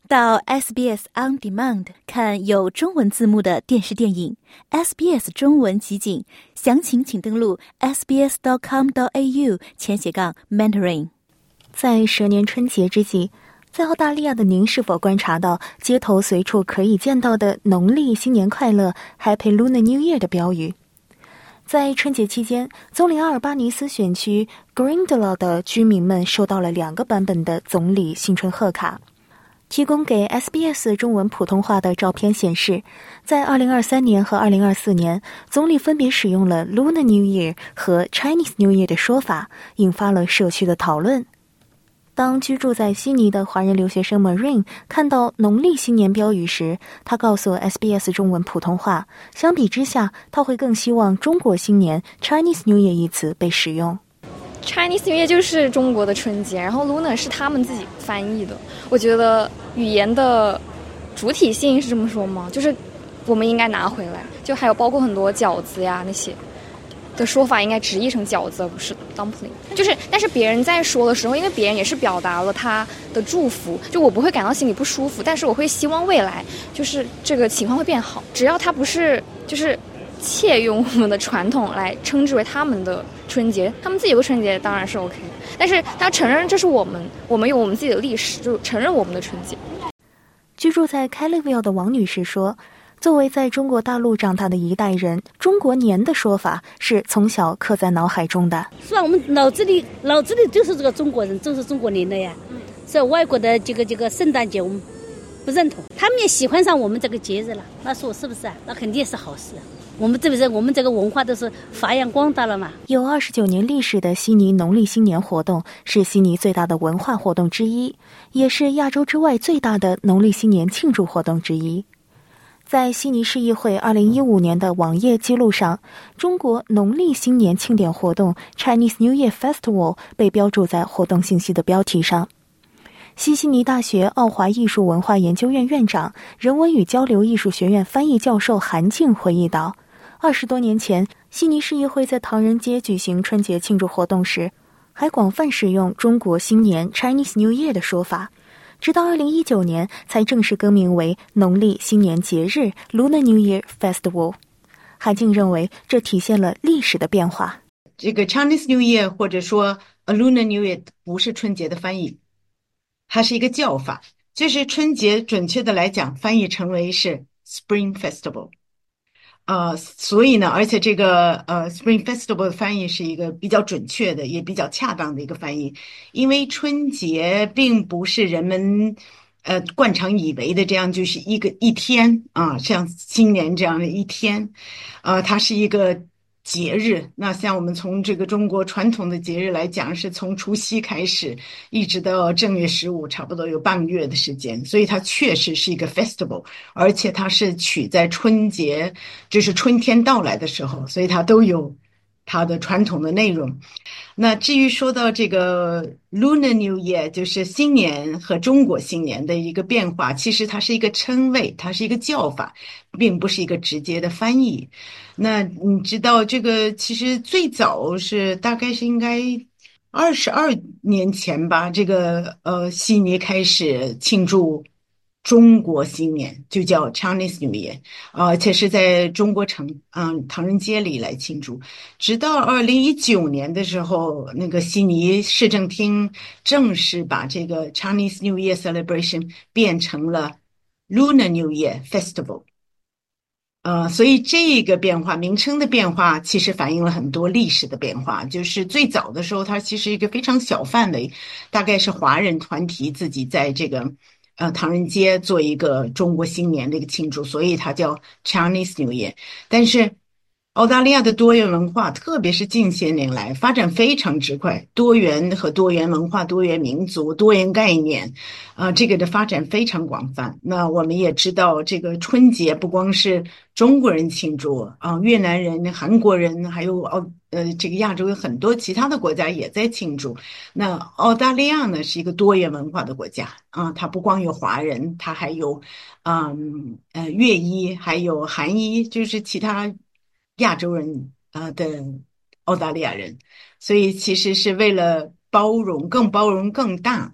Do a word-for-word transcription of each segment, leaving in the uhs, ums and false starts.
到 S B S On Demand 看有中文字幕的电视电影 S B S 中文集锦，详情请登录 s b s dot com dot a u 前斜杠 mentoring。 在蛇年春节之际，在澳大利亚的您是否观察到街头随处可以见到的农历新年快乐 Happy Lunar New Year 的标语？在春节期间，总理阿尔巴尼斯选区 Grindlaw 的居民们收到了两个版本的总理新春贺卡。提供给 S B S 中文普通话的照片显示，在二零二三年和二零二四年，总理分别使用了 Lunar New Year 和 Chinese New Year 的说法，引发了社区的讨论。当居住在悉尼的华人留学生 Marine 看到农历新年标语时，他告诉 S B S 中文普通话，相比之下，他会更希望中国新年 Chinese New Year 一词被使用。 Chinese New Year 就是中国的春节，然后 Lunar 是他们自己翻译的。我觉得语言的主体性是这么说吗？就是我们应该拿回来，就还有包括很多饺子呀那些的说法应该直译成饺子，而不是 dumpling。 就是但是别人在说的时候，因为别人也是表达了他的祝福，就我不会感到心里不舒服，但是我会希望未来就是这个情况会变好，只要他不是就是窃用我们的传统来称之为他们的春节，他们自己有个春节当然是 OK， 但是他承认这是我们我们有我们自己的历史，就承认我们的春节。 居住在 Kellyville 的王女士说，作为在中国大陆长大的一代人，中国年的说法是从小刻在脑海中的， 是吧？我们脑子里脑子里就是这个中国人，就是中国年的呀。所以外国的这个这个圣诞节我们不认同，他们也喜欢上我们这个节日了，那说是不是啊？那肯定是好事啊。我们这不是我们这个文化都是发扬光大了嘛。 有二十九年历史的悉尼农历新年活动是悉尼最大的文化活动之一，也是亚洲之外最大的农历新年庆祝活动之一。在悉尼市议会二零一五年的网页记录上，中国农历新年庆典活动 Chinese New Year Festival 被标注在活动信息的标题上。西悉尼大学奥华艺术文化研究院院长、人文与交流艺术学院翻译教授韩静回忆道，二十多年前，悉尼市议会在唐人街举行春节庆祝活动时，还广泛使用中国新年 Chinese New Year 的说法，直到二零一九年才正式更名为农历新年节日 Lunar New Year Festival。韩静认为这体现了历史的变化。 这个 Chinese New Year 或者说 Lunar New Year 不是春节的翻译，它是一个叫法，就是春节准确的来讲翻译成为是 Spring Festival。呃，所以呢，而且这个呃 Spring Festival 的翻译是一个比较准确的，也比较恰当的一个翻译，因为春节并不是人们呃惯常以为的这样就是一个一天啊，像新年这样的一天，呃，它是一个节日。那像我们从这个中国传统的节日来讲，是从除夕开始一直到正月十五，差不多有半个月的时间，所以它确实是一个 festival， 而且它是取在春节，就是春天到来的时候，所以它都有它的传统的内容。那至于说到这个 Lunar New Year， 就是新年和中国新年的一个变化，其实它是一个称谓，它是一个叫法，并不是一个直接的翻译。那你知道这个其实最早是大概是应该二十二年前吧，这个呃悉尼开始庆祝中国新年，就叫 Chinese New Year， 而且是在中国城嗯唐人街里来庆祝。直到二零一九年的时候，那个悉尼市政厅正式把这个 Chinese New Year Celebration 变成了 Lunar New Year Festival。呃，所以这个变化，名称的变化，其实反映了很多历史的变化。就是最早的时候，它其实一个非常小范围，大概是华人团体自己在这个呃唐人街做一个中国新年的一个庆祝，所以它叫 Chinese New Year。但是澳大利亚的多元文化，特别是近些年来发展非常之快，多元和多元文化、多元民族、多元概念，啊、呃，这个的发展非常广泛。那我们也知道，这个春节不光是中国人庆祝啊、呃，越南人、韩国人，还有澳呃这个亚洲有很多其他的国家也在庆祝。那澳大利亚呢是一个多元文化的国家啊、呃，它不光有华人，它还有嗯呃粤裔，还有韩裔，就是其他亚洲人啊、呃、的澳大利亚人，所以其实是为了包容更包容更大，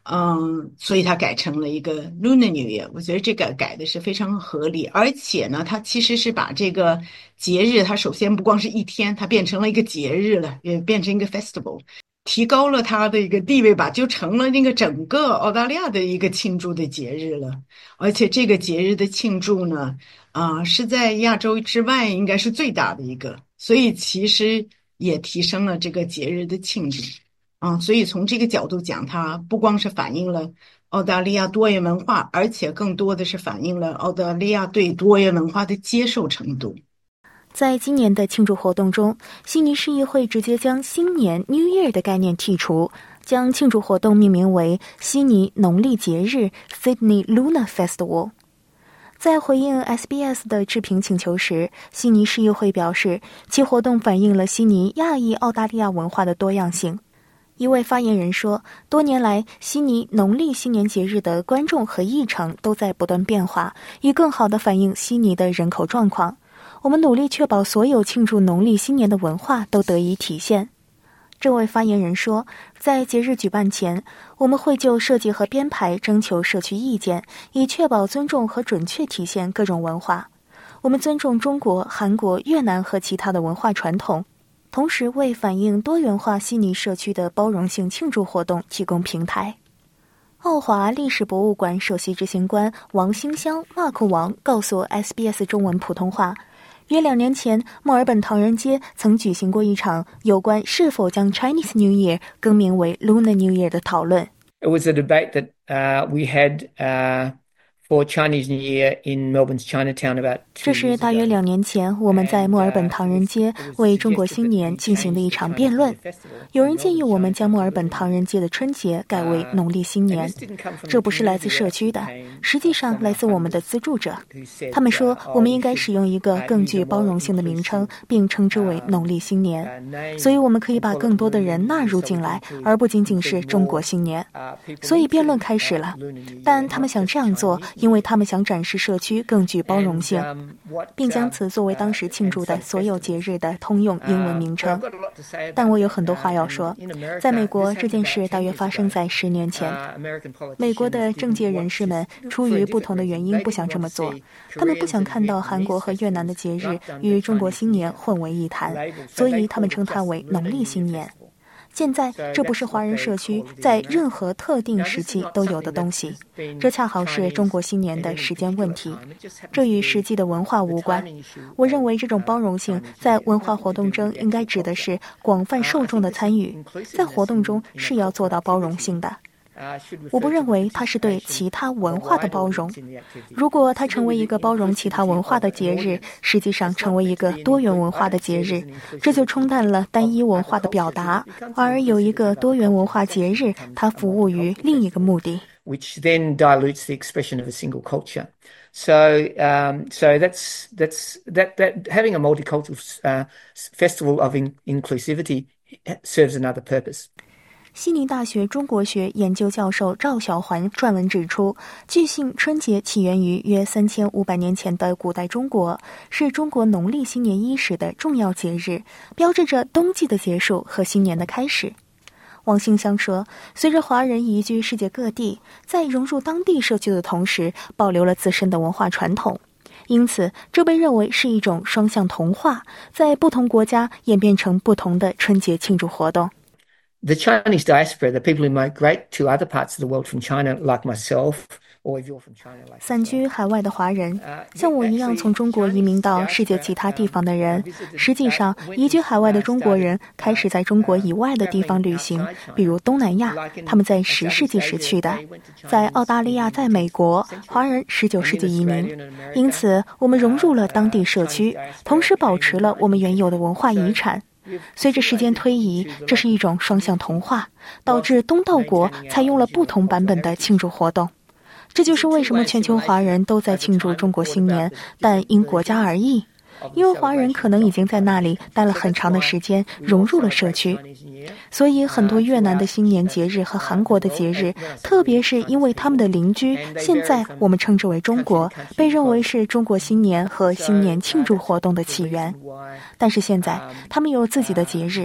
嗯，所以它改成了一个 Lunar New Year。我觉得这个改的是非常合理，而且呢，它其实是把这个节日，它首先不光是一天，它变成了一个节日了，也变成一个 festival，提高了它的一个地位吧，就成了那个整个澳大利亚的一个庆祝的节日了。而且这个节日的庆祝呢，啊、是在亚洲之外应该是最大的一个，所以其实也提升了这个节日的庆祝。啊，所以从这个角度讲，它不光是反映了澳大利亚多元文化，而且更多的是反映了澳大利亚对多元文化的接受程度。 在今年的庆祝活动中，悉尼市议会直接将新年 New Year 的概念剔除，将庆祝活动命名为悉尼农历节日 Sydney Lunar Festival。在回应 S B S 的置评请求时，悉尼市议会表示，其活动反映了悉尼亚裔澳大利亚文化的多样性。一位发言人说，多年来，悉尼农历新年节日的观众和议程都在不断变化，以更好地反映悉尼的人口状况。我们努力确保所有庆祝农历新年的文化都得以体现。这位发言人说，在节日举办前，我们会就设计和编排征求社区意见，以确保尊重和准确体现各种文化。我们尊重中国、韩国、越南和其他的文化传统，同时为反映多元化悉尼社区的包容性庆祝活动提供平台。澳华历史博物馆首席执行官王兴香 Mark 王告诉 S B S 中文普通话，约两年前，墨尔本唐人街曾举行过一场有关是否将 Chinese New Year 更名为 Lunar New Year 的讨论。 It was a debate that uh, we had uh, for Chinese New Year in Melbourne's Chinatown about two 这是 years 大约 ago. 两年前，我们在墨尔本唐人街为中国新年进行的一场辩论。有人建议我们将墨尔本唐人街的春节改为农历新年，这不是来自社区的，实际上来自我们的资助者。他们说我们应该使用一个更具包容性的名称，并称之为农历新年，所以我们可以把更多的人纳入进来，而不仅仅是中国新年。所以辩论开始了，但他们想这样做，因为他们想展示社区更具包容性，并将此作为当时庆祝的所有节日的通用英文名称。但我有很多话要说。在美国，这件事大约发生在十年前。美国的政界人士们出于不同的原因不想这么做，他们不想看到韩国和越南的节日与中国新年混为一谈，所以他们称它为农历新年。现在，这不是华人社区在任何特定时期都有的东西，这恰好是中国新年的时间问题，这与实际的文化无关。我认为这种包容性在文化活动中应该指的是广泛受众的参与，在活动中是要做到包容性的。我不认为它是对其他文化的包容。如果它成为一个包容其他文化的节日，实际上成为一个多元文化的节日，这就冲淡了单一文化的表达，而有一个多元文化节日，它服务于另一个目的。 Which then dilutes the expression of a single culture. So, um, so that's that's that that having a multicultural uh, festival of in, inclusivity serves another purpose. 悉尼大学中国学研究教授赵小环撰文指出，据信春节起源于约三千五百年前的古代中国，是中国农历新年伊始的重要节日，标志着冬季的结束和新年的开始。王兴香说，随着华人移居世界各地，在融入当地社区的同时，保留了自身的文化传统，因此这被认为是一种双向同化，在不同国家演变成不同的春节庆祝活动。 The Chinese diaspora, the people who migrate to other parts of the world from China, like myself, or if you're from China, like 散居海外的华人，像我一样从中国移民到世界其他地方的人，实际上移居海外的中国人开始在中国以外的地方旅行，比如东南亚，他们在十世纪时去的；在澳大利亚、在美国，华人十九世纪移民。因此，我们融入了当地社区，同时保持了我们原有的文化遗产。随着时间推移，这是一种双向同化，导致东道国采用了不同版本的庆祝活动。这就是为什么全球华人都在庆祝中国新年，但因国家而异。因为华人可能已经在那里待了很长的时间，融入了社区，所以很多越南的新年节日和韩国的节日，特别是因为他们的邻居现在我们称之为中国，被认为是中国新年和新年庆祝活动的起源。但是现在他们有自己的节日，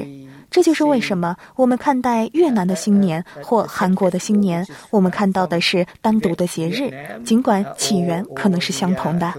这就是为什么我们看待越南的新年或韩国的新年，我们看到的是单独的节日，尽管起源可能是相同的。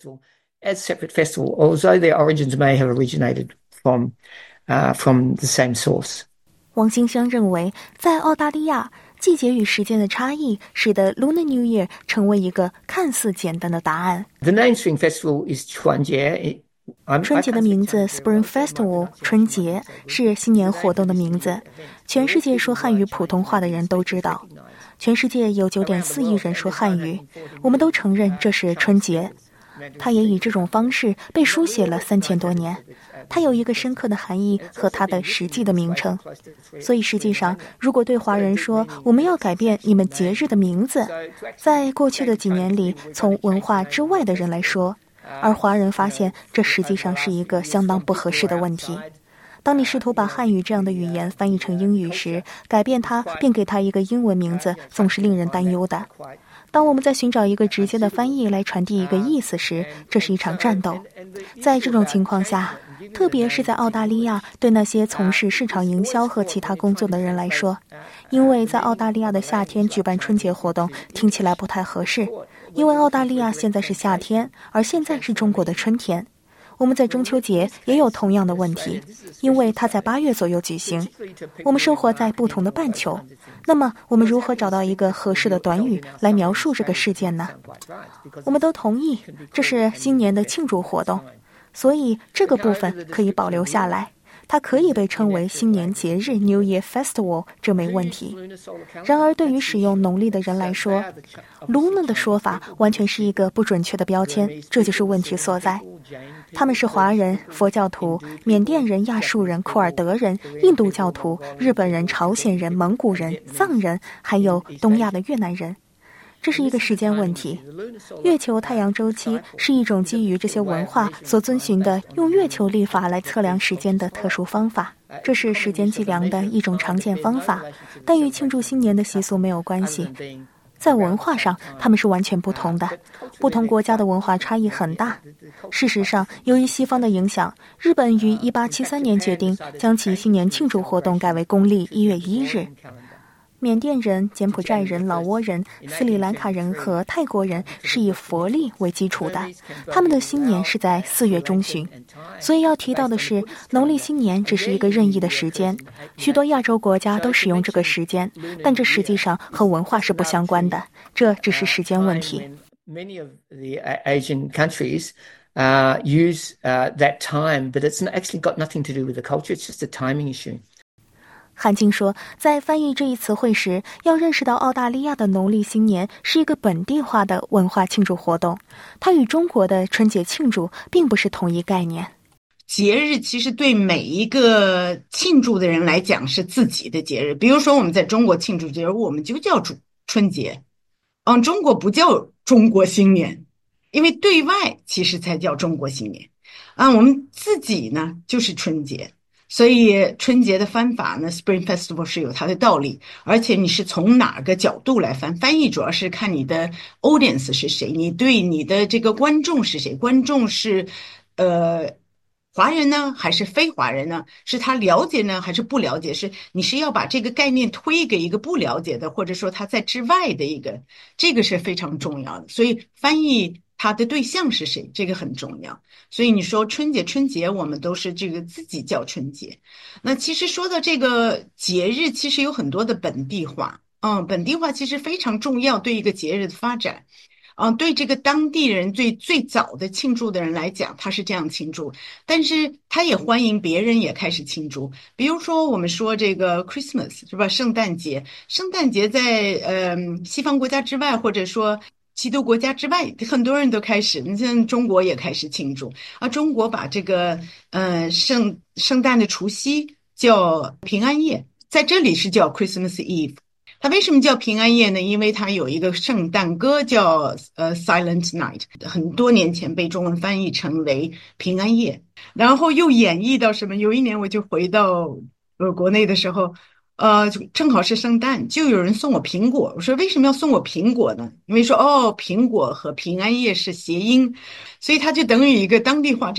As separate festival, although their origins may have originated from, uh, from the same source. 王新生认为，在澳大利亚，季节与时间的差异使得 Lunar New Year 成为一个看似简单的答案。 The name Spring Festival is 春节。 春节的名字 Spring Festival 春节是新年活动的名字，全世界说汉语普通话的人都知道，全世界有 九点四亿人说汉语，我们都承认这是春节。它也以这种方式被书写了三千多年，它有一个深刻的含义和它的实际的名称。所以实际上，如果对华人说我们要改变你们节日的名字，在过去的几年里，从文化之外的人来说，而华人发现这实际上是一个相当不合适的问题。当你试图把汉语这样的语言翻译成英语时，改变它并给它一个英文名字，总是令人担忧的。当我们在寻找一个直接的翻译来传递一个意思时，这是一场战斗。在这种情况下，特别是在澳大利亚，对那些从事市场营销和其他工作的人来说，因为在澳大利亚的夏天举办春节活动听起来不太合适，因为澳大利亚现在是夏天，而现在是中国的春天。我们在中秋节也有同样的问题，因为它在八月左右举行。我们生活在不同的半球，那么我们如何找到一个合适的短语来描述这个事件呢？我们都同意这是新年的庆祝活动，所以这个部分可以保留下来，它可以被称为新年节日 New Year Festival， 这没问题。然而对于使用农历的人来说， Lunar 的说法完全是一个不准确的标签，这就是问题所在。他们是华人、佛教徒、缅甸人、亚述人、库尔德人、印度教徒、日本人、朝鲜人、蒙古人、藏人，还有东亚的越南人。这是一个时间问题。月球太阳周期是一种基于这些文化所遵循的用月球历法来测量时间的特殊方法，这是时间计量的一种常见方法，但与庆祝新年的习俗没有关系。在文化上，它们是完全不同的，不同国家的文化差异很大。事实上，由于西方的影响，日本于一八七三年决定将其新年庆祝活动改为公历一月一日。缅甸人、柬埔寨人、老挝人、斯里兰卡人和泰国人是以佛历为基础的，他们的新年是在四月中旬。所以要提到的是，农历新年只是一个任意的时间，许多亚洲国家都使用这个时间，但这实际上和文化是不相关的，这只是时间问题。 Many of the Asian countries uh, use uh, that time, but it's actually got nothing to do with the culture, it's just a timing issue. 韩青说，在翻译这一词汇时，要认识到澳大利亚的农历新年是一个本地化的文化庆祝活动，它与中国的春节庆祝并不是同一概念。 节日其实对每一个庆祝的人来讲是自己的节日，比如说我们在中国庆祝节日，我们就叫春节，嗯，中国不叫中国新年，因为对外其实才叫中国新年啊，我们自己呢就是春节。所以春节的翻法呢 Spring Festival 是有它的道理，而且你是从哪个角度来翻，翻译主要是看你的 audience 是谁，你对你的这个观众是谁，观众是呃华人呢还是非华人呢，是他了解呢还是不了解，是你是要把这个概念推给一个不了解的，或者说他在之外的一个，这个是非常重要的。所以翻译他的对象是谁，这个很重要。所以你说春节春节我们都是这个自己叫春节。那其实说到这个节日，其实有很多的本地化，嗯，本地化其实非常重要，对一个节日的发展。嗯，对这个当地人最最早的庆祝的人来讲，他是这样庆祝，但是他也欢迎别人也开始庆祝。比如说我们说这个 Christmas 是吧，圣诞节，圣诞节在呃西方国家之外，或者说基督国家之外，很多人都开始，你像中国也开始庆祝啊。中国把这个呃圣圣诞的除夕叫平安夜，在这里是叫 Christmas Eve。它为什么叫平安夜呢？因为它有一个圣诞歌叫呃 Silent Night， 很多年前被中文翻译成为平安夜，然后又演绎到什么？有一年我就回到呃国内的时候，呃，正好是圣诞，就有人送我苹果。我说为什么要送我苹果呢？因为说哦，苹果和平安夜是谐音，所以它就等于一个当地化。这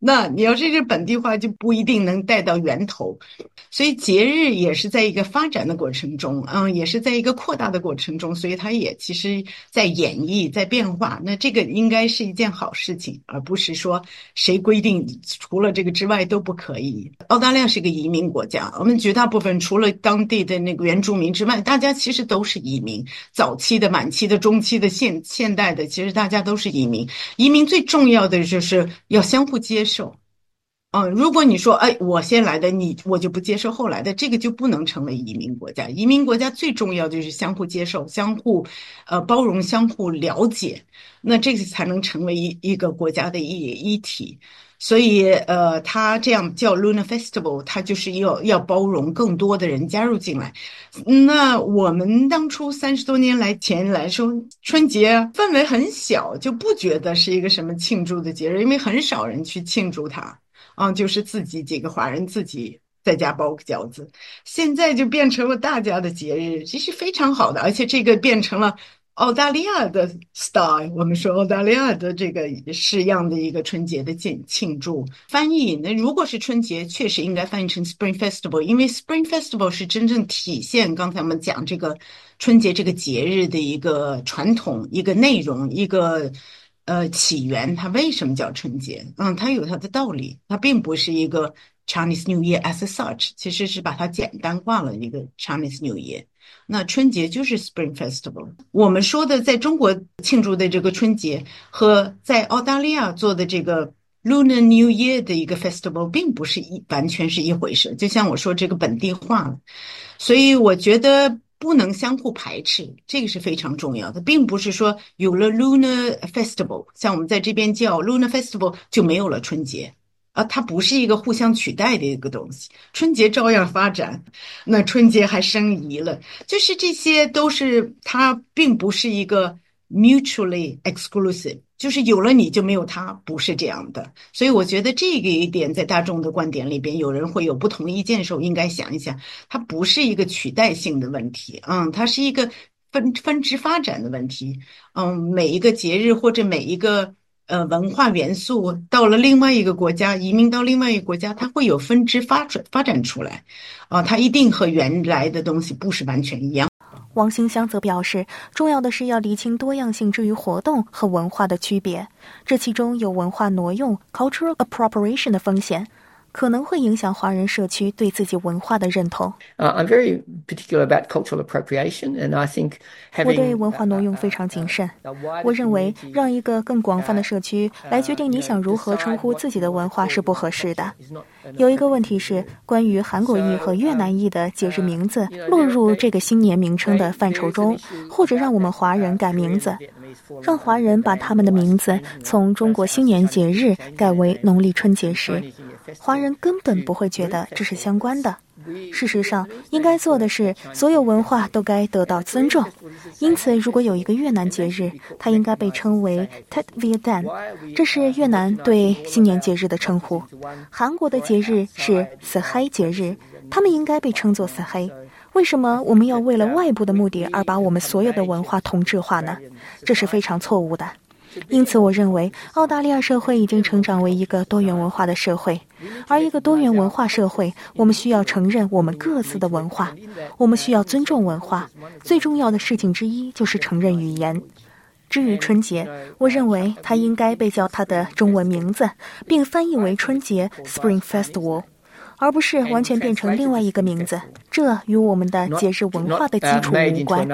那你要是这本地化就不一定能带到源头，所以节日也是在一个发展的过程中，嗯，也是在一个扩大的过程中，所以它也其实在演绎，在变化。那这个应该是一件好事情，而不是说谁规定除了这个之外都不可以。澳大利亚是个移民国家，我们绝大部分除了当地的那个原住民之外，大家其实都是移民，早期的、晚期的、中期的、现现代的，其实大家都是移民。移民最重要的就是要相互接受。嗯，如果你说，哎，我先来的，你我就不接受后来的，这个就不能成为移民国家。移民国家最重要的就是相互接受、相互呃包容、相互了解，那这个才能成为一一个国家的一一体。所以，呃，它这样叫 Lunar Festival， 它就是要要包容更多的人加入进来。那我们当初三十多年来前来说，春节氛围很小，就不觉得是一个什么庆祝的节日，因为很少人去庆祝它。啊，就是自己几个华人自己在家包个饺子，现在就变成了大家的节日，这是非常好的，而且这个变成了澳大利亚的 style， 我们说澳大利亚的这个式样的一个春节的庆庆祝。翻译那如果是春节，确实应该翻译成 Spring Festival， 因为 Spring Festival 是真正体现刚才我们讲这个春节这个节日的一个传统、一个内容、一个。呃，起源它为什么叫春节？嗯，它有它的道理，它并不是一个 Chinese New Year as such， 其实是把它简单化了一个 Chinese New Year。那春节就是 Spring Festival。我们说的在中国庆祝的这个春节和在澳大利亚做的这个 Lunar New Year 的一个 Festival 并不是一完全是一回事。就像我说这个本地化了，所以我觉得。不能相互排斥，这个是非常重要的，并不是说有了 Lunar Festival， 像我们在这边叫 Lunar Festival 就没有了春节啊，它不是一个互相取代的一个东西，春节照样发展，那春节还升级了，就是这些都是它并不是一个 mutually exclusive， 就是有了你就没有他，不是这样的。所以我觉得这个一点在大众的观点里边，有人会有不同意见的时候，应该想一想，它不是一个取代性的问题，嗯，它是一个分分支发展的问题，嗯，每一个节日或者每一个呃文化元素到了另外一个国家，移民到另外一个国家，它会有分支发展发展出来，啊、呃，它一定和原来的东西不是完全一样。 王兴香则表示，重要的是要厘清多样性之于活动和文化的区别，这其中有文化挪用 （cultural appropriation） 的风险，可能会影响华人社区对自己文化的认同。 Uh, I'm very particular about cultural appropriation, and I think having 我对文化挪用非常谨慎。我认为让一个更广泛的社区来决定你想如何称呼自己的文化是不合适的。有一个问题是，关于韩国裔和越南裔的节日名字落入这个新年名称的范畴中，或者让我们华人改名字，让华人把他们的名字从中国新年节日改为农历春节时，华人根本不会觉得这是相关的。事实上，应该做的是所有文化都该得到尊重。因此，如果有一个越南节日，它应该被称为 Tết Việt Nam， 这是越南对新年节日的称呼。韩国的节日是 Sehai 节日，他们应该被称作 Sehai。为什么我们要为了外部的目的而把我们所有的文化同质化呢？这是非常错误的。因此我认为澳大利亚社会已经成长为一个多元文化的社会，而一个多元文化社会，我们需要承认我们各自的文化，我们需要尊重文化，最重要的事情之一就是承认语言。至于春节，我认为它应该被叫它的中文名字，并翻译为春节 Spring Festival， 而不是完全变成另外一个名字，这与我们的节日文化的基础无关。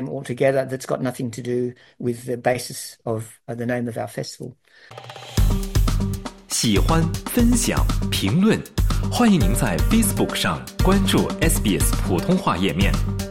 喜欢、分享、评论，欢迎您在 Facebook 上关注 S B S 普通话页面。